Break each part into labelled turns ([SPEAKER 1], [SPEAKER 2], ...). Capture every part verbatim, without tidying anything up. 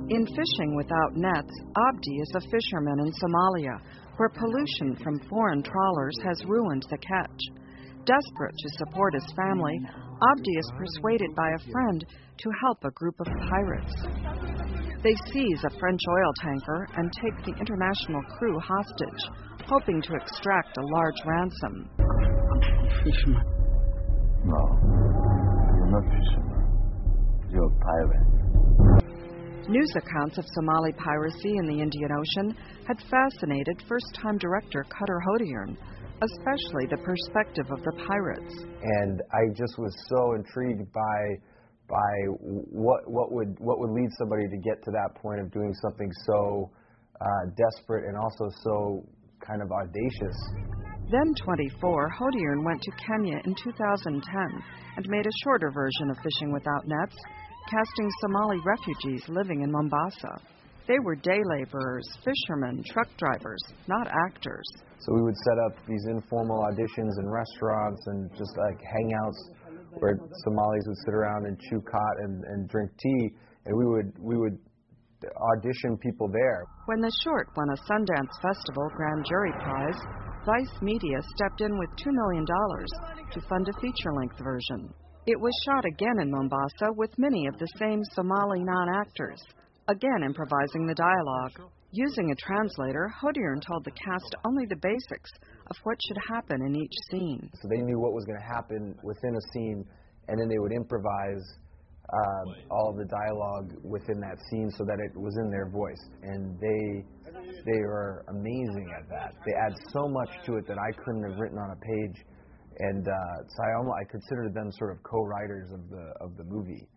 [SPEAKER 1] In Fishing Without Nets, Abdi is a fisherman in Somalia, where pollution from foreign trawlers has ruined the catch. Desperate to support his family, Abdi is persuaded by a friend to help a group of pirates. They seize a French oil tanker and take the international crew hostage, hoping to extract a large ransom.
[SPEAKER 2] Fisherman.
[SPEAKER 3] No, you're not fisherman. You're a pirate.
[SPEAKER 1] News accounts of Somali piracy in the Indian Ocean had fascinated first-time director Cutter Hodiern, especially the perspective of the pirates.
[SPEAKER 4] And I just was so intrigued by by what what would what would lead somebody to get to that point of doing something so uh, desperate and also so kind of audacious.
[SPEAKER 1] Then twenty-four, Hodiern went to Kenya in two thousand ten and made a shorter version of Fishing Without Nets, casting Somali refugees living in Mombasa. They were day laborers, fishermen, truck drivers, not actors.
[SPEAKER 4] So we would set up these informal auditions in restaurants and just like hangouts where Somalis would sit around and chew khat and, and drink tea, and we would we would audition people there.
[SPEAKER 1] When the short won a Sundance Festival Grand Jury Prize, Vice Media stepped in with two million dollars to fund a feature-length version. It was shot again in Mombasa with many of the same Somali non-actors, again improvising the dialogue. Using a translator, Hodiern told the cast only the basics of what should happen in each scene.
[SPEAKER 4] So they knew what was going to happen within a scene, and then they would improvise uh, all of the dialogue within that scene so that it was in their voice. And they they are amazing at that. They add so much to it that I couldn't have written on a page. And uh, so I, almost, I consider them sort of co-writers of the of the movie.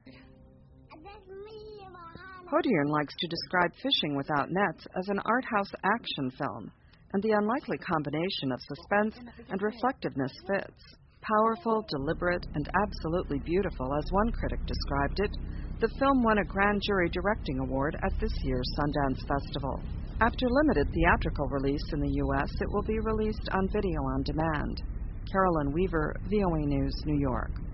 [SPEAKER 1] Hodiern likes to describe Fishing Without Nets as an art house action film, and the unlikely combination of suspense and reflectiveness fits. Powerful, deliberate, and absolutely beautiful, as one critic described it, the film won a Grand Jury Directing Award at this year's Sundance Festival. After limited theatrical release in the U S, it will be released on video on demand. Carolyn Weaver, V O A News, New York.